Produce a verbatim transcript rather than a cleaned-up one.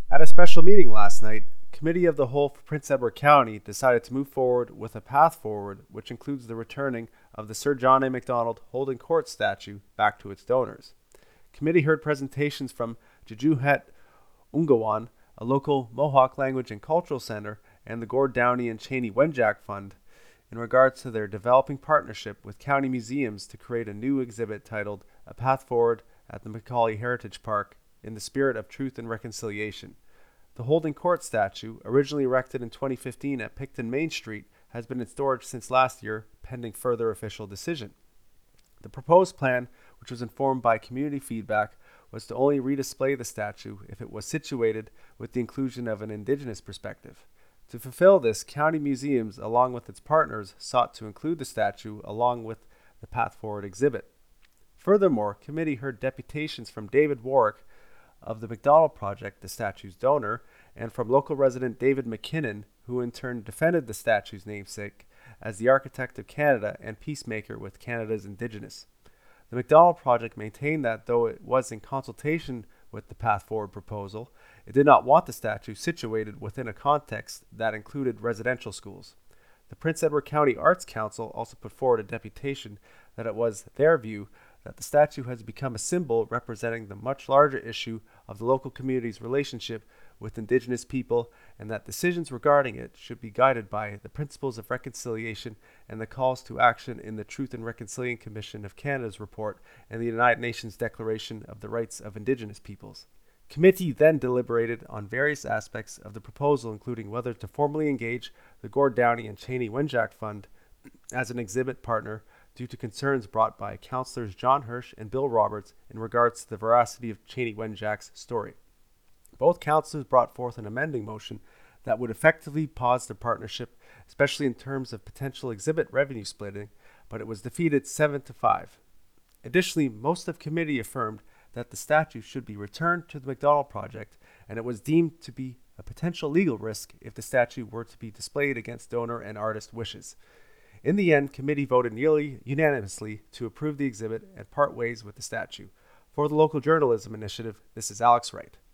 At a special meeting last night, Committee of the Whole for Prince Edward County decided to move forward with a path forward which includes the returning of the Sir John A. Macdonald Holding Court statue back to its donors. Committee heard presentations from Jujuhet Ungawan, a local Mohawk language and cultural center, and the Gord Downie and Cheney Wenjack Fund in regards to their developing partnership with county museums to create a new exhibit titled A Path Forward at the Macaulay Heritage Park in the Spirit of Truth and Reconciliation. The Holding Court statue, originally erected in twenty fifteen at Picton Main Street, has been in storage since last year, pending further official decision. The proposed plan, which was informed by community feedback, was to only redisplay the statue if it was situated with the inclusion of an Indigenous perspective. To fulfill this, county museums, along with its partners, sought to include the statue along with the Path Forward exhibit. Furthermore, committee heard deputations from David Warwick of the Macdonald Project, the statue's donor, and from local resident David McKinnon, who in turn defended the statue's namesake as the architect of Canada and peacemaker with Canada's Indigenous. The Macdonald Project maintained that though it was in consultation with the Path Forward proposal, it did not want the statue situated within a context that included residential schools. The Prince Edward County Arts Council also put forward a deputation that it was their view that the statue has become a symbol representing the much larger issue of the local community's relationship with Indigenous people, and that decisions regarding it should be guided by the principles of reconciliation and the calls to action in the Truth and Reconciliation Commission of Canada's report and the United Nations Declaration of the Rights of Indigenous Peoples. Committee then deliberated on various aspects of the proposal, including whether to formally engage the Gord Downie and Cheney Wenjack Fund as an exhibit partner due to concerns brought by councillors John Hirsch and Bill Roberts in regards to the veracity of Cheney Wenjack's story. Both councillors brought forth an amending motion that would effectively pause the partnership, especially in terms of potential exhibit revenue splitting, but it was defeated seven to five. Additionally, most of committee affirmed that the statue should be returned to the Macdonald Project, and it was deemed to be a potential legal risk if the statue were to be displayed against donor and artist wishes. In the end, committee voted nearly unanimously to approve the exhibit and part ways with the statue. For the Local Journalism Initiative, this is Alex Wright.